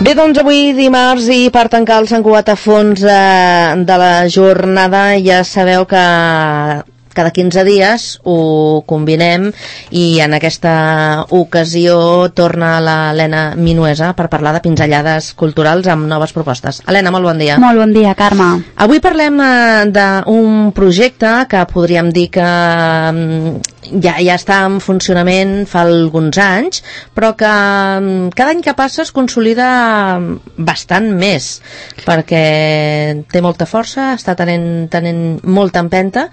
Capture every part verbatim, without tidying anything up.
Bé, doncs avui dimarts i per tancar el Sant Cugat a fons eh, de la jornada ja sabeu que cada quinze dies ho combinem i en aquesta ocasió torna l'Helena Minuesa per parlar de pinzellades culturals amb noves propostes. Helena, molt bon dia. Molt bon dia, Carme. Avui parlem eh, d'un projecte que podríem dir que eh, ja, ja està en funcionament fa alguns anys, però que eh, cada any que passa es consolida bastant més, perquè té molta força, està tenint, tenint molta empenta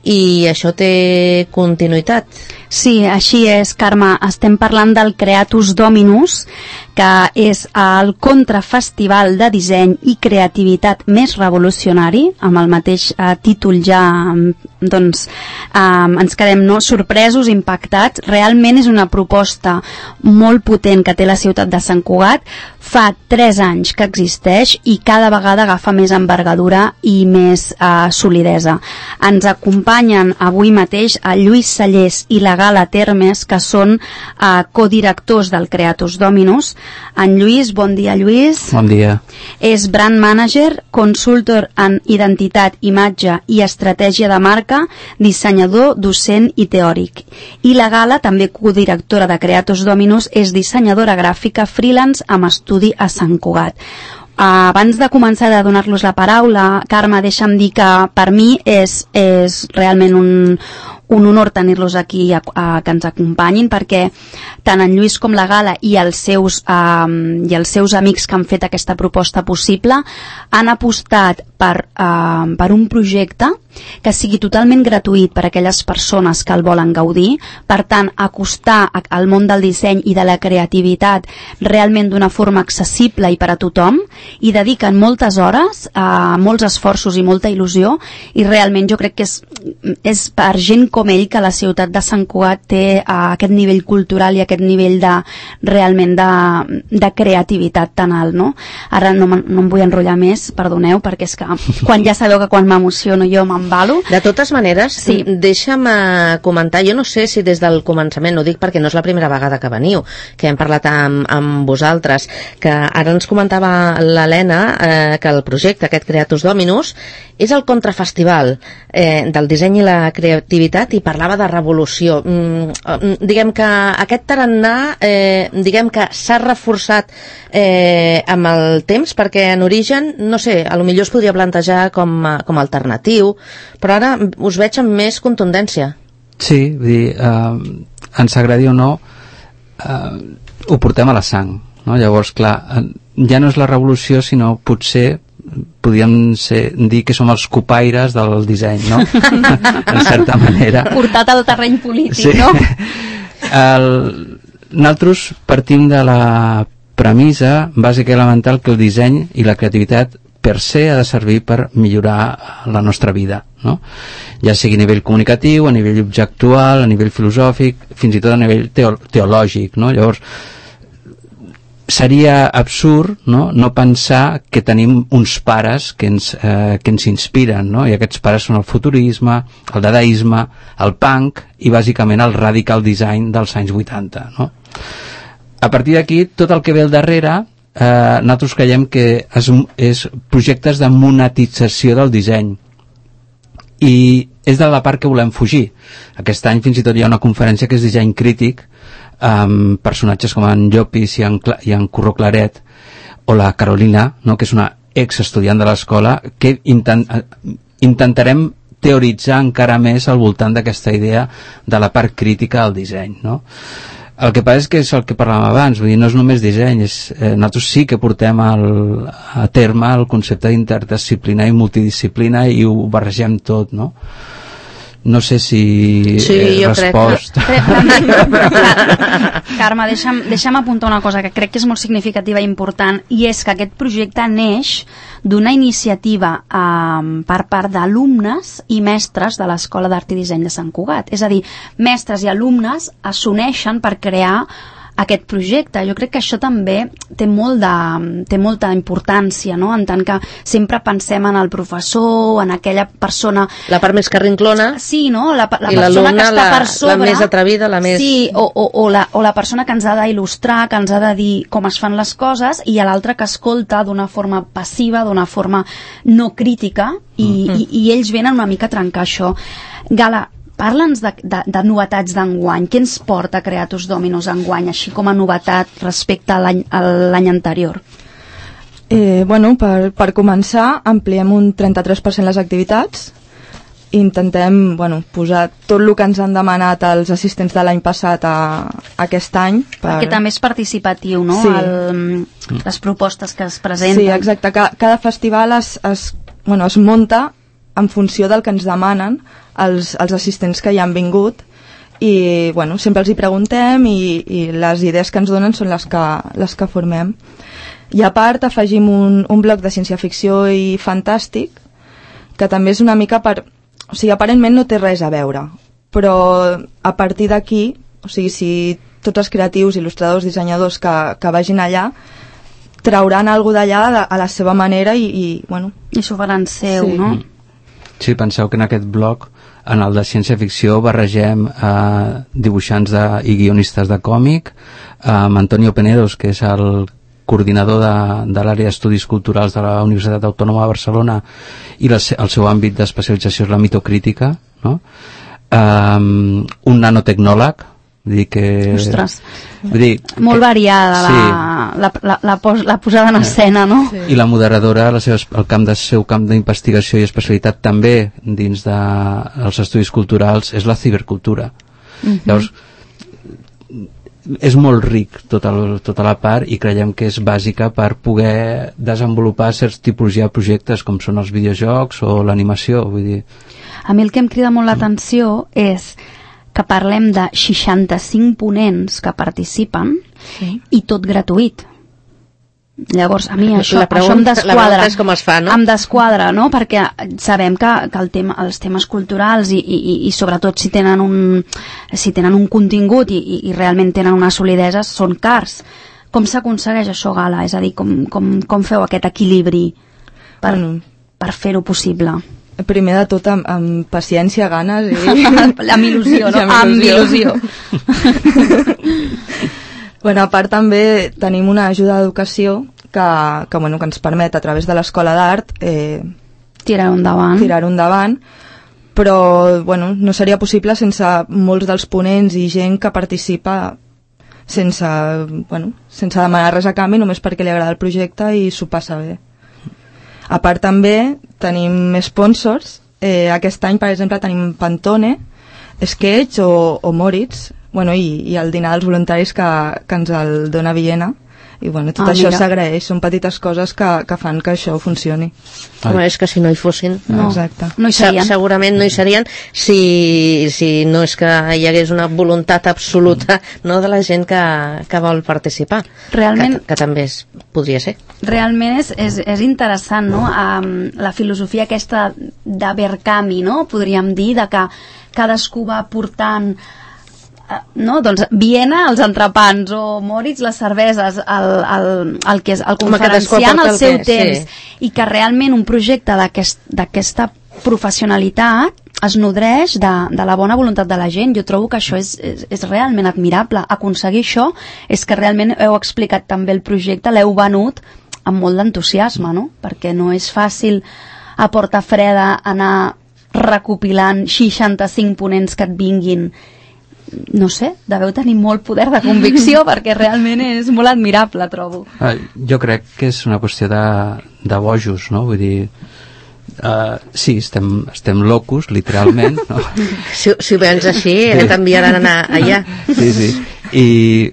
i això té continuïtat. Sí, així és, Carme. Estem parlant del Creatus Dominus, que és el contrafestival de disseny i creativitat més revolucionari, amb el mateix eh, títol ja doncs, eh, ens quedem no, sorpresos, impactats. Realment és una proposta molt potent que té la ciutat de Sant Cugat. Fa tres anys que existeix i cada vegada agafa més envergadura i més eh, solidesa. Ens acompanyen avui mateix a Lluís Sallés i la Gala Termes, que són eh, codirectors del Creatus Dominus. En Lluís, bon dia, Lluís. Bon dia. És brand manager, consultor en identitat, imatge i estratègia de marca, dissenyador, docent i teòric. I la Gala, també codirectora de Creatus Dominus, és dissenyadora gràfica freelance amb estudi a Sant Cugat. Uh, abans de començar a donar-los la paraula, Carme, deixa'm dir que per mi és, és realment un, un honor tenir-los aquí a, a, que ens acompanyin, perquè tant en Lluís com la Gala i els seus, uh, i els seus amics que han fet aquesta proposta possible han apostat per, uh, per un projecte que sigui totalment gratuït per a aquelles persones que el volen gaudir, per tant acostar al món del disseny i de la creativitat realment d'una forma accessible i per a tothom, i dediquen moltes hores, eh, molts esforços i molta il·lusió, i realment jo crec que és, és per gent com ell que la ciutat de Sant Cugat té eh, aquest nivell cultural i aquest nivell de realment de, de creativitat tan alt, no? Ara no, no em vull enrotllar més, perdoneu, perquè és que quan ja sabeu que quan m'emociono jo m'embalo. De totes maneres, sí. Deixa'm uh, comentar, jo no sé si des del començament, no dic perquè no és la primera vegada que veniu, que hem parlat amb, amb vosaltres, que ara ens comentava l'Helena eh, que el projecte, aquest Creatus Dominus, és el contrafestival eh, del disseny i la creativitat, i parlava de revolució. Mm, diguem que aquest tarannà eh, diguem que s'ha reforçat eh, amb el temps, perquè en origen, no sé, a lo millor es podria plantejar com, com alternatiu, però ara us veig amb més contundència. Sí, vull dir, eh, ens agradi o no, eh, ho portem a la sang, no? Llavors, clar, ja no és la revolució, sinó potser podríem ser, dir que som els copaires del disseny, no? En certa manera. Portat al terreny polític, sí. No? El, nosaltres partim de la premissa bàsica i elemental que el disseny i la creativitat per se ha de servir per millorar la nostra vida, no? Ja sigui a nivell comunicatiu, a nivell objectual, a nivell filosòfic, fins i tot a nivell teo teològic, no? Llavors, seria absurd, no? No pensar que tenim uns pares que ens, eh, que ens inspiren, no? I aquests pares són el futurisme, el dadaisme, el punk i bàsicament el radical design dels anys vuitanta, no? A partir d'aquí, tot el que ve al darrere, eh, nosaltres creiem que és, és projectes de monetització del disseny, i és de la part que volem fugir. Aquest any fins i tot hi ha una conferència que és disseny crític, amb personatges com en Llopis i en, i en Curro Claret, o la Carolina, no? Que és una ex estudiant de l'escola, que intent, intentarem teoritzar encara més al voltant d'aquesta idea de la part crítica del disseny, no? El que passa és que és el que parlàvem abans, vull dir, no és només disseny, és, eh, nosaltres sí que portem el, a terme el concepte d'interdisciplina i multidisciplina i ho barregem tot, no? No sé si sí, he respost. Que... Carme, deixa'm, deixa'm apuntar una cosa que crec que és molt significativa i important, i és que aquest projecte neix d'una iniciativa eh, per part d'alumnes i mestres de l'Escola d'Art i Disseny de Sant Cugat. És a dir, mestres i alumnes s'uneixen per crear aquest projecte. Jo crec que això també té, molt de, té molta importància, no? En tant que sempre pensem en el professor, en aquella persona... La part més carrinclona. Sí, no? La, la I persona que està la, per sobre... la més atrevida, la més... Sí, o, o, o, la, o la persona que ens ha d'il·lustrar, que ens ha de dir com es fan les coses, i a l'altra que escolta d'una forma passiva, d'una forma no crítica, i, mm-hmm. i, i ells venen una mica a trencar això. Gala, parla'ns de, de, de novetats d'enguany. Què ens porta Creatus Dominus enguany, així com a novetat respecte a l'any, a l'any anterior? Eh, bueno, per, per començar, ampliem un trenta-tres per cent les activitats. Intentem, bueno, posar tot el que ens han demanat els assistents de l'any passat a, a aquest any. Per... Perquè també és participatiu, no? Sí. El, les propostes que es presenten. Sí, exacte. Cada, cada festival es, es, bueno, es munta en funció del que ens demanen els, els assistents que hi han vingut, i bueno, sempre els hi preguntem, i, i les idees que ens donen són les que, les que formem. I a part afegim un, un bloc de ciència-ficció i fantàstic, que també és una mica per... O sigui, aparentment no té res a veure, però a partir d'aquí, o sigui, si tots els creatius, il·lustradors, dissenyadors que, que vagin allà, trauran alguna cosa d'allà a la seva manera i, i bueno... I s'ho faran seu, sí. no? Sí, penseu que en aquest bloc, en el de ciència-ficció, barregem eh, dibuixants de, i guionistes de còmic, eh, amb Antonio Penedos, que és el coordinador de, de l'àrea d'estudis culturals de la Universitat Autònoma de Barcelona, i la, el seu àmbit d'especialització és la mitocrítica, no? Um, un nanotecnòleg, vull dir que... Ostres, vull dir, molt que, variada la, sí. la, la, la, pos, la posada en escena, no? Sí. I la moderadora, la seva, el camp de seu camp d'investigació i especialitat també dins dels de, estudis culturals és la cibercultura. Mm-hmm. Llavors, és molt ric tota, el, tota la part, i creiem que és bàsica per poder desenvolupar certs tipologia de projectes com són els videojocs o l'animació, vull dir. A mi el que em crida molt l'atenció és que parlem de seixanta-cinc ponents que participen, sí. I tot gratuït. Llavors, a mi això, pregunta, això em desquadra. És com es fa, no? Em desquadra, no? Perquè sabem que, que el tema, els temes culturals i, i, i sobretot si tenen un, si tenen un contingut i, i, i realment tenen una solidesa, són cars. Com s'aconsegueix això, Gala? És a dir, com, com, com feu aquest equilibri per, bueno. per fer-ho possible? Primer de tot amb, amb paciència, ganes i... amb il·lusió, no? Amb il·lusió. Bueno, a part també tenim una ajuda d'educació que, que, bueno, que ens permet a través de l'Escola d'Art eh, tirar-ho endavant. tirar-ho endavant, però bueno, no seria possible sense molts dels ponents i gent que participa sense, bueno, sense demanar res a canvi, només perquè li agrada el projecte i s'ho passa bé. A part també tenim sponsors, eh, aquest any per exemple tenim Pantone, Sketch o, o Moritz, bueno, i, i el dinar dels voluntaris que, que ens el dona Viena, i bueno, tot ah, això s'agraeix, són petites coses que, que fan que això funcioni. Home, és que si no hi fossin, no, exacte. No hi serien. Se, segurament no hi serien si, si no és que hi hagués una voluntat absoluta, no, de la gent que, que vol participar. Realment, que, que també és, podria ser. Realment és, és, és interessant, no? Um, la filosofia aquesta de Berkami, no? Podríem dir, de que cadascú va portant, no? Doncs Viena els entrepans, o Moritz les cerveses, el, el, el que és el conferenciant al seu que, temps, sí. I que realment un projecte d'aquesta aquest, professionalitat es nodreix de, de la bona voluntat de la gent. Jo trobo que això és, és, és realment admirable. Aconseguir això és que realment heu explicat també el projecte, l'heu venut amb molt d'entusiasme, no? Perquè no és fàcil a porta freda anar recopilant seixanta-cinc ponents que et vinguin, no sé, deveu tenir molt poder de convicció perquè realment és molt admirable, trobo. Ah, jo crec que és una qüestió de, de bojos, no? Vull dir, uh, sí, estem, estem locos, literalment, no? Si, si ho vens així, eh, t'enviaran a allà. Sí, sí, i,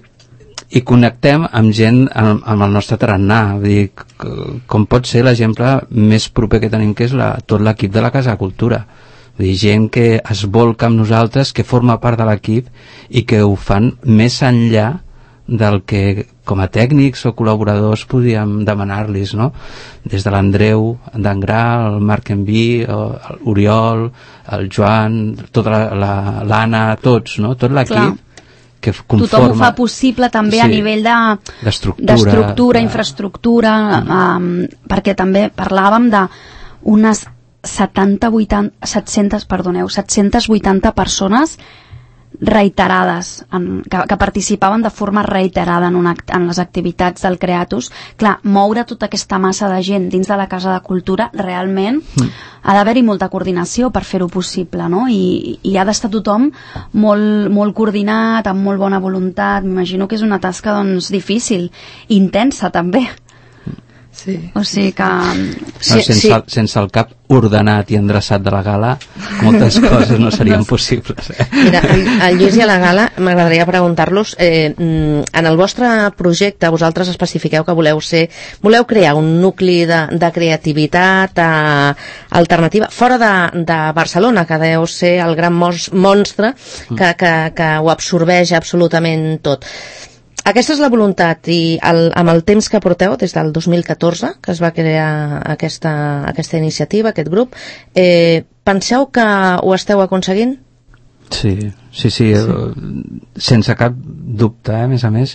i connectem amb gent amb, amb el nostre tarannà, vull dir, com pot ser l'exemple més proper que tenim, que és la, tot l'equip de la Casa de Cultura. Vull dir, gent que es volca amb nosaltres, que forma part de l'equip i que ho fan més enllà del que com a tècnics o col·laboradors podíem demanar-los, no? Des de l'Andreu d'Angrà, el Marc Enví, l'Oriol, el Joan, tota l'Anna, la, la, tots, no? Tot l'equip que conforma... Tothom ho fa possible també sí, a nivell d'estructura, infraestructura, mm. um, perquè també parlàvem d'unes setanta, vuitanta, set-centes, perdoneu, set-centes vuitanta persones reiterades, en, que, que participaven de forma reiterada en, una, en les activitats del Creatus. Clar, moure tota aquesta massa de gent dins de la Casa de Cultura realment mm. ha d'haver-hi molta coordinació per fer-ho possible, no? I, i ha d'estar tothom molt, molt coordinat, amb molt bona voluntat. M'imagino que és una tasca doncs, difícil, intensa també. Sí. O sigui que... Sí, no, sense, sí. el, sense el cap ordenat i endreçat de la Gala, moltes coses no serien possibles. Eh? Mira, al Lluís i a la Gala m'agradaria preguntar-los, eh, en el vostre projecte vosaltres especifiqueu que voleu ser, voleu crear un nucli de, de creativitat eh, alternativa fora de, de Barcelona, que deu ser el gran monstre que, que, que ho absorbeix absolutament tot. Aquesta és la voluntat i el, amb el temps que porteu des del dos mil catorze que es va crear aquesta, aquesta iniciativa, aquest grup, eh, penseu que ho esteu aconseguint? Sí, sí, sí, sí. Sense cap dubte, eh, a més a més.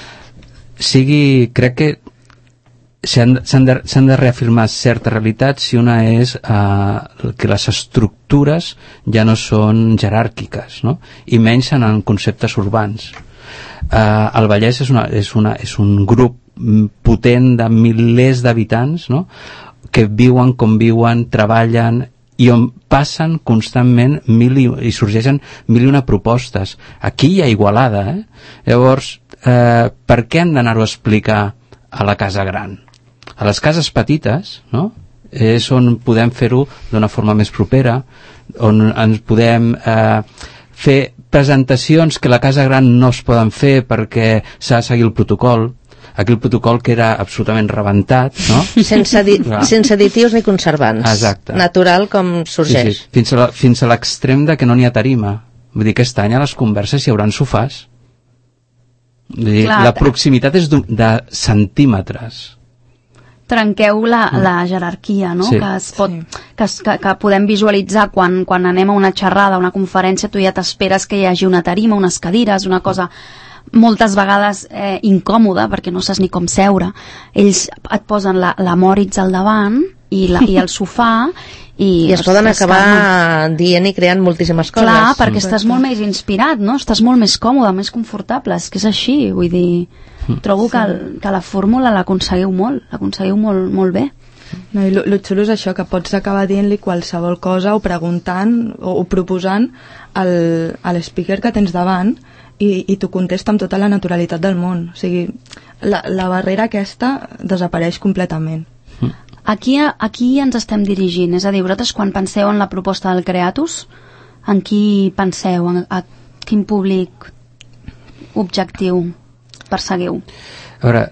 Sigui, crec que s'han de, s'han de reafirmar certes realitats si una és eh, que les estructures ja no són jeràrquiques, no? I menys en conceptes urbans. Uh, el Vallès és, una, és, una, és un grup potent de milers d'habitants, no? Que viuen, conviuen, treballen i on passen constantment mil i, i sorgeixen mil i una propostes. Aquí hi ha Igualada, eh? Llavors, eh, per què hem d'anar-ho a explicar a la casa gran? A les cases petites, no? És on podem fer-ho d'una forma més propera, on ens podem eh, fer presentacions que la casa gran no es poden fer perquè s'ha de seguir el protocol. Aquí el protocol que era absolutament rebentat, no? Sense, di sense additius ni conservants. Exacte. Natural com sorgeix. Sí, sí. Fins a, fins a l'extrem de que no n'hi ha tarima. Vull dir, aquest any a les converses hi haurà sofàs. Vull dir, la proximitat és de centímetres. Trenqueu la, mm. la jerarquia, no? Sí. Que, es pot, sí. que, es, que, que podem visualitzar quan, quan anem a una xerrada, a una conferència, tu ja t'esperes que hi hagi una tarima, unes cadires, una cosa moltes vegades eh, incòmoda, perquè no saps ni com seure. Ells et posen la, la Moritz al davant i, la, i el sofà i, I es poden acabar calma. dient i creant moltíssimes coses. Clar, perquè mm. estàs molt més inspirat, no? Estàs molt més còmode, més confortable, és que és així, vull dir... Trobo que, el, que la fórmula l'aconseguiu molt, l'aconseguiu molt, molt bé. No, i el xulo és això, que pots acabar dient-li qualsevol cosa o preguntant o, o proposant al, a l'speaker que tens davant i, i t'ho contesta amb tota la naturalitat del món. O sigui, la, la barrera aquesta desapareix completament. Aquí, aquí ens estem dirigint, és a dir, vosaltres quan penseu en la proposta del Creatus, en qui penseu, en, a quin públic objectiu perseguiu? A veure,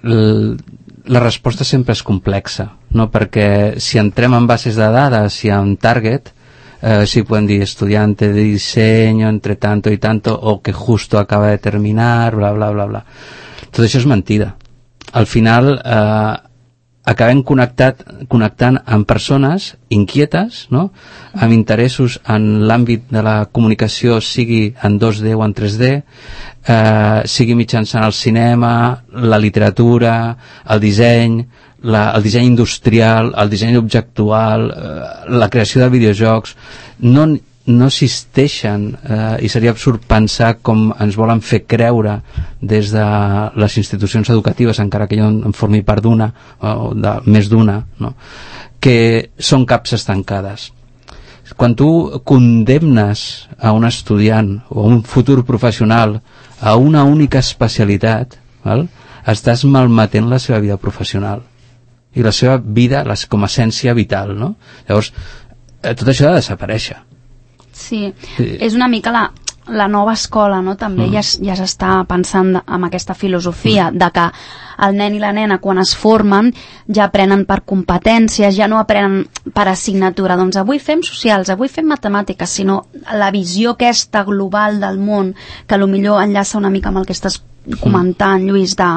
la resposta sempre és complexa, no? Perquè si entrem en bases de dades i en target, eh, sí podem dir estudiante de diseño entre tanto y tanto, o que justo acaba de terminar, bla, bla, bla, bla. Tot això és mentida. Al final eh, acabem connectat, connectant amb persones inquietes, no? Amb interessos en l'àmbit de la comunicació, sigui en dos D o en tres D, eh, sigui mitjançant el cinema, la literatura, el disseny, la, el disseny industrial, el disseny objectual, eh, la creació de videojocs. No, no existeixen eh, i seria absurd pensar com ens volen fer creure des de les institucions educatives, encara que jo en formi part d'una o de més d'una, no? Que són capses tancades. Quan tu condemnes a un estudiant o a un futur professional a una única especialitat, val? Estàs malmetent la seva vida professional i la seva vida les, com a essència vital, no? Llavors, eh, tot això ha de desaparèixer. Sí, sí. És una mica la, la nova escola, no? També mm. ja, ja s'està pensant amb aquesta filosofia mm. de que el nen i la nena quan es formen ja aprenen per competències, ja no aprenen per assignatura, doncs avui fem socials, avui fem matemàtiques, sinó la visió aquesta global del món, que potser enllaça una mica amb el que estàs comentant, Lluís, de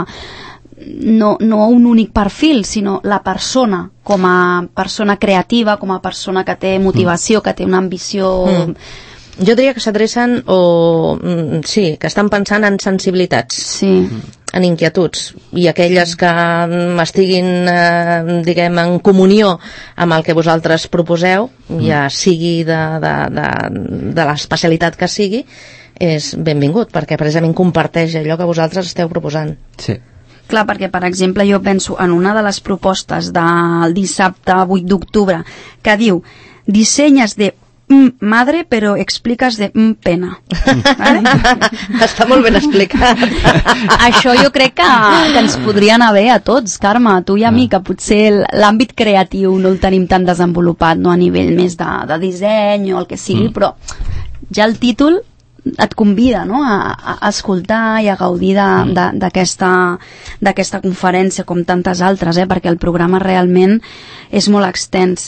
no, no un únic perfil, sinó la persona com a persona creativa, com a persona que té motivació, que té una ambició mm. Jo diria que s'adrecen o... Sí, que estan pensant en sensibilitats. Sí. En inquietuds. I aquelles que estiguin, eh, diguem, en comunió amb el que vosaltres proposeu, ja sigui de, de, de, de l'especialitat que sigui, és benvingut, perquè precisament comparteix allò que vosaltres esteu proposant. Sí. Clar, perquè, per exemple, jo penso en una de les propostes del dissabte vuit d'octubre que diu dissenyes de mm, madre, però expliques de mm, pena. Vale? Està molt ben explicat. Això jo crec que, que ens podria anar bé a tots, Carme, a tu i a mi, que potser l'àmbit creatiu no el tenim tan desenvolupat, no a nivell més de, de disseny o el que sigui, mm. però ja el títol et convida, no?, a, a escoltar i a gaudir d'aquesta d'aquesta conferència, com tantes altres, eh? Perquè el programa realment és molt extens.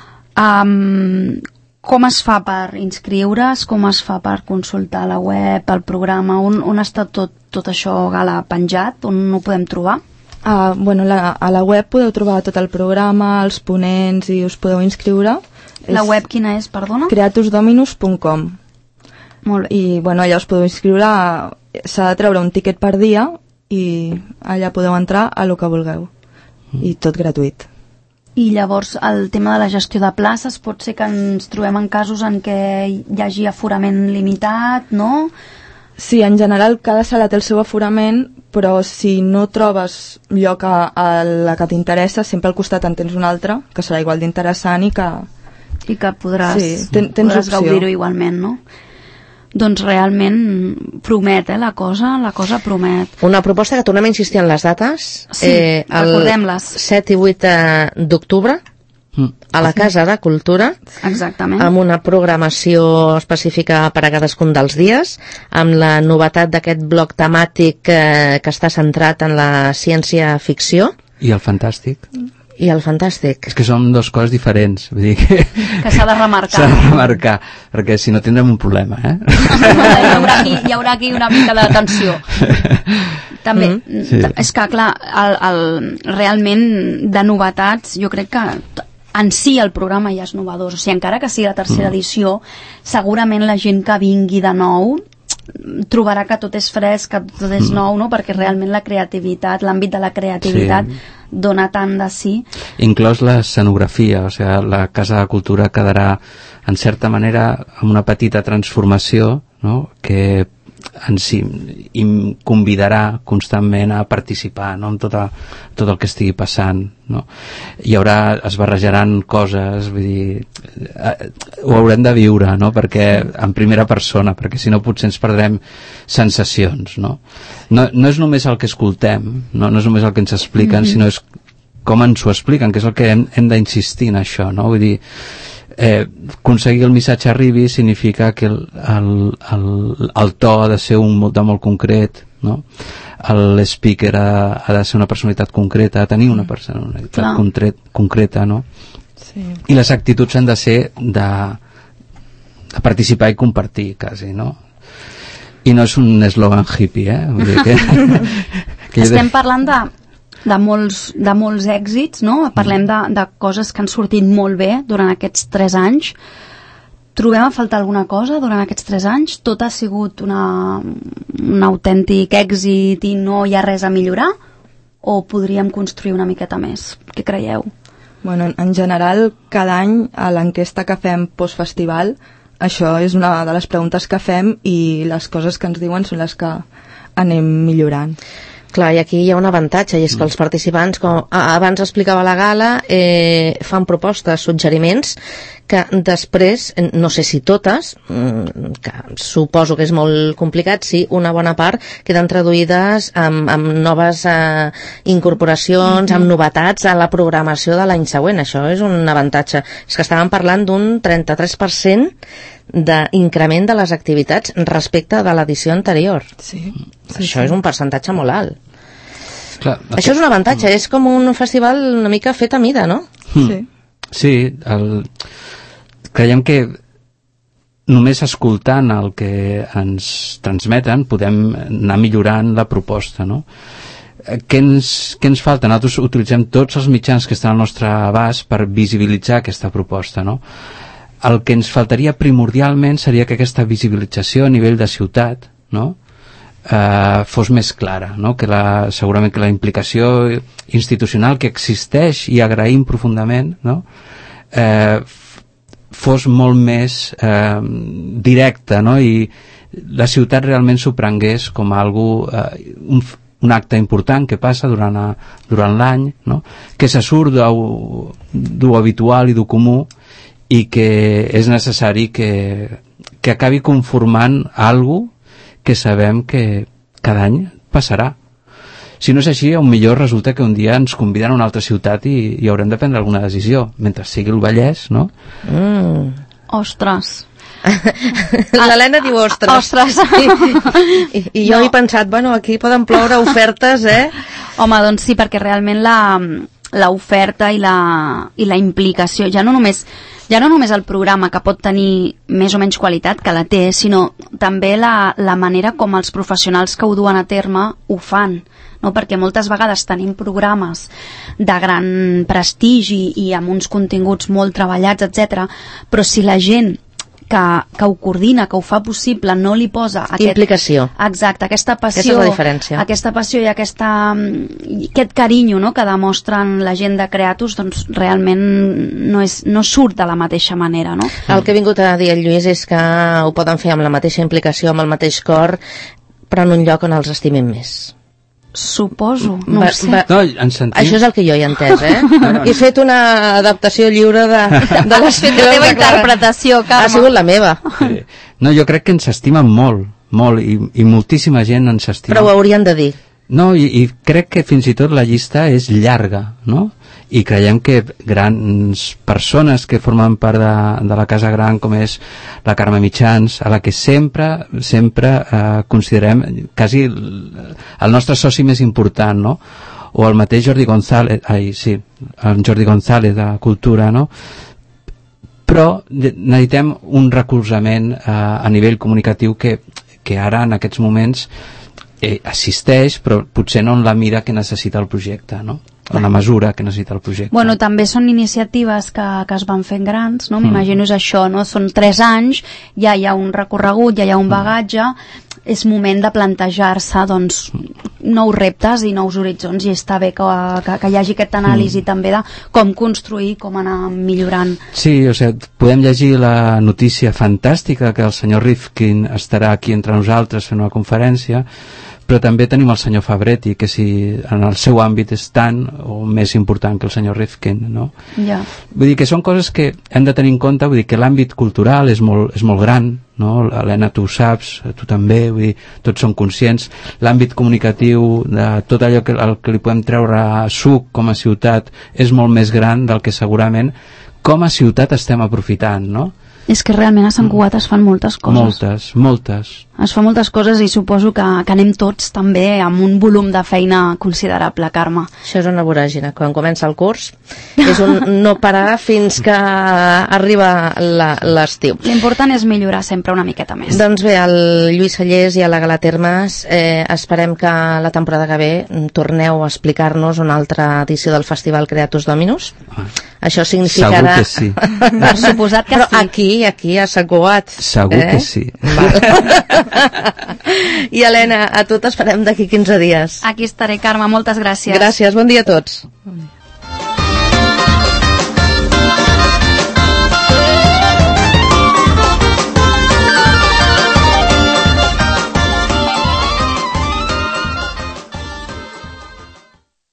Um, com es fa per inscriure's? Com es fa per consultar la web, el programa? On, on està tot, tot això, Gala, penjat? On ho podem trobar? Uh, bueno, la, a la web podeu trobar tot el programa, els ponents, i us podeu inscriure. La és web quina és, perdona? creatus dominus punt com. Molt bé. I bueno, allà us podeu inscriure, s'ha de treure un tiquet per dia i allà podeu entrar a lo que vulgueu. I tot gratuït. I llavors el tema de la gestió de places, pot ser que ens trobem en casos en què hi hagi aforament limitat, no? Sí, en general cada sala té el seu aforament, però si no trobes lloc a, a la que t'interessa, sempre al costat en tens una altra, que serà igual d'interessant i que... I que podràs, sí, ten, tens podràs opció. gaudir-ho igualment, no? Doncs realment promet, eh, la cosa, la cosa promet. Una proposta que tornem a insistir en les dates. Sí, eh, recordem-les. set i vuit d'octubre, a la Casa de Cultura. Exactament. Amb una programació específica per a cadascun dels dies, amb la novetat d'aquest bloc temàtic eh, que està centrat en la ciència-ficció. I el fantàstic. I el fantàstic. És que són dues coses diferents, vull dir que... Que s'ha de remarcar. S'ha de remarcar, perquè si no tindrem un problema, eh? hi, haurà aquí, hi haurà aquí una mica de tensió. També, Mm. Sí. és que, clar, el, el, realment de novetats, jo crec que en si el programa ja és novedós. O sigui, encara que sigui la tercera Mm. edició, segurament la gent que vingui de nou trobarà que tot és fresc, que tot és Mm. nou, no? Perquè realment la creativitat, l'àmbit de la creativitat Sí. dona tant de sí. Inclòs l'escenografia, o sigui, la Casa de Cultura quedarà, en certa manera, amb una petita transformació, no?, que en si em convidarà constantment a participar, no?, en tota, tot el que estigui passant, no? Hi haurà, es barrejaran coses, vull dir, eh, ho haurem de viure, no?, perquè en primera persona, perquè si no potser ens perdrem sensacions, no? No, no és només el que escoltem, no, no és només el que ens expliquen, mm-hmm. sinó és com ens ho expliquen, que és el que hem, hem d'insistir en això, no? Vull dir, eh, aconseguir el missatge arribi significa que el, el, el, el to ha de ser un de molt concret, no? L'speaker ha, ha de ser una personalitat concreta, ha de tenir una personalitat concret, concreta, no? Sí. I les actituds han de ser de, de participar i compartir, quasi, no? I no és un eslògan hippie, eh? Vull dir que, que Estem de... parlant de de molts, de molts èxits, no? Parlem de, de coses que han sortit molt bé durant aquests tres anys. Trobem a faltar alguna cosa durant aquests tres anys? Tot ha sigut una, un autèntic èxit i no hi ha res a millorar? O podríem construir una miqueta més? Què creieu? Bueno, en general, cada any a l'enquesta que fem postfestival, això és una de les preguntes que fem i les coses que ens diuen són les que anem millorant. Clar, i aquí hi ha un avantatge, i és que els participants, com abans explicava la Gala, eh, fan propostes, suggeriments, que després, no sé si totes, que suposo que és molt complicat, sí, una bona part queden traduïdes amb, amb noves eh, incorporacions, amb novetats a la programació de l'any següent. Això és un avantatge. És que estàvem parlant d'un trenta-tres per cent d'increment de les activitats respecte de l'edició anterior. Sí. Sí, això sí. És un percentatge molt alt. Clar, això és un avantatge, mm. és com un festival una mica fet a mida, no? Mm. Sí. Sí, el... creiem que només escoltant el que ens transmeten podem anar millorant la proposta, no? Què ens, què ens falta? Nosaltres utilitzem tots els mitjans que estan al nostre abast per visibilitzar aquesta proposta, no? el que ens faltaria primordialment seria que aquesta visibilització a nivell de ciutat, no?, eh, fos més clara, no?, que la, segurament que la implicació institucional que existeix i agraïm profundament, no?, eh, fos molt més eh, directa, no?, i la ciutat realment s'ho prengués com algo, eh, un, un acte important que passa durant, a, durant l'any, no?, que se surt d'ho habitual i d'ho comú i que és necessari que, que acabi conformant algo que sabem que cada any passarà. Si no és així, millor resulta que un dia ens conviden a una altra ciutat i, i haurem de prendre alguna decisió, mentre sigui el Vallès, no? Mm. Ostres. L'Helena diu ostres. Ostres. I, i, i jo no. he pensat, bueno, aquí poden ploure ofertes, eh? Home, doncs sí, perquè realment la, la oferta i la, i la implicació, ja no només ja no només el programa, que pot tenir més o menys qualitat, que la té, sinó també la, la manera com els professionals que ho duen a terme ho fan, no? Perquè moltes vegades tenim programes de gran prestigi i amb uns continguts molt treballats, etcètera, però si la gent que, que ho coordina, que ho fa possible, no li posa aquest, implicació. Exacte, aquesta passió, aquesta és la diferència. Aquesta passió i aquesta, aquest carinyo, no?, que demostren la gent de Creatus, doncs realment no, és, no surt de la mateixa manera, no? El que he vingut a dir el Lluís és que ho poden fer amb la mateixa implicació, amb el mateix cor, però en un lloc on els estimin més. Suposo, no va, ho sé. Va, no, en sentim... Això és el que jo he entès, eh? No, no, no. He fet una adaptació lliure de, de les la teva interpretació, Carme. Ha sigut la meva. Sí. No, jo crec que ens estimen molt, molt, i, i moltíssima gent ens estima. Però ho haurien de dir. No, i, i crec que fins i tot la llista és llarga, no? I creiem que grans persones que formen part de, de la Casa Gran, com és la Carme Mitjans, a la que sempre, sempre eh, considerem quasi el, el nostre soci més important, no? O el mateix Jordi González, ai, sí, el Jordi González de Cultura, no? Però necessitem un recolzament eh, a nivell comunicatiu que, que ara, en aquests moments, eh, assisteix, però potser no en la mira que necessita el projecte, no? En la mesura que necessita el projecte. Bueno, també són iniciatives que, que es van fent grans, no? M'imagino és això, no? Són tres anys, ja hi ha un recorregut, ja hi ha un bagatge, és moment de plantejar-se, doncs, nous reptes i nous horitzons, i està bé que, que, que hi hagi aquesta anàlisi mm. també de com construir, com anar millorant. Sí, o sigui, podem llegir la notícia fantàstica que el senyor Rifkin estarà aquí entre nosaltres fent una conferència, però també tenim el senyor Fabretti, que si en el seu àmbit és tan o més important que el senyor Rifkin, no? Ja. Vull dir que són coses que hem de tenir en compte, vull dir que l'àmbit cultural és molt, és molt gran, no? Helena, tu ho saps, tu també, vull dir, tots som conscients. L'àmbit comunicatiu de tot allò que, el que li podem treure suc com a ciutat és molt més gran del que segurament com a ciutat estem aprofitant, no? És que realment a Sant Cugat es fan moltes coses. Moltes, moltes. Es fan moltes coses i suposo que, que anem tots també amb un volum de feina considerable, Carme. Això és una voràgina. Quan comença el curs és un no parar fins que arriba l'estiu. L'important és millorar sempre una miqueta més. Doncs bé, el Lluís Sallés i a la Gala Termes, eh, esperem que la temporada que ve torneu a explicar-nos una altra edició del Festival Creatus Dominus. Ah. Això significarà... Segur que sí. Per suposat que Però sí. aquí, aquí a Sant Cugat. Segur eh? que sí. I Helena, a tu t'esperem d'aquí quinze dies. Aquí estaré, Carme, moltes gràcies. Gràcies, bon dia a tots. Bon dia.